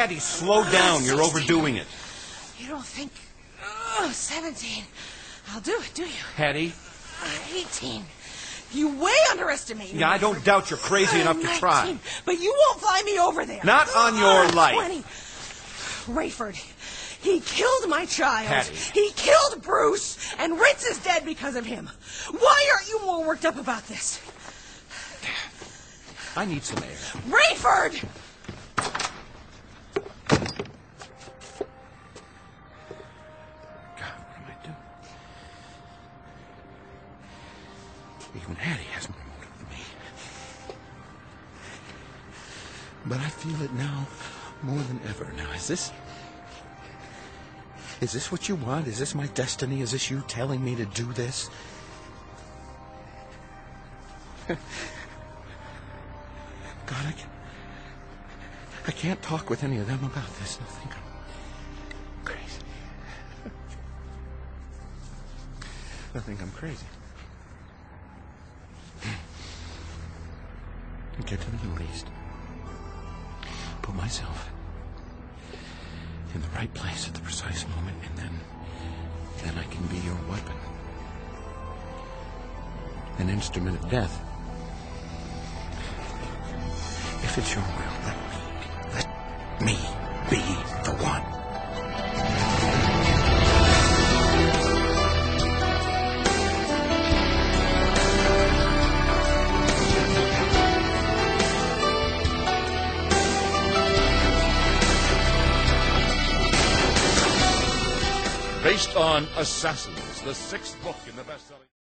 Hattie, slow down. You're 16. overdoing it. You don't think... 17. I'll do it, do you? Hattie? 18. You way underestimate me. Yeah, I don't doubt you're crazy enough to 19. try. But you won't fly me over there. Not on your life. 20. Rayford, he killed my child. Hattie. He killed Bruce, and Ritz is dead because of him. Why aren't you more worked up about this? I need some air. Rayford! God, what am I doing? Even Hattie has more motive than me. But I feel it now more than ever. Now, is this what you want? Is this my destiny? Is this you telling me to do this? God, I can't talk with any of them about this. They'll think I'm crazy. They'll think I'm crazy. Get to the Middle East. Put myself in the right place at the precise moment, and then I can be your weapon. An instrument of death. If it's your will, let me be the one. Based on Assassins, the 6th book in the best-selling...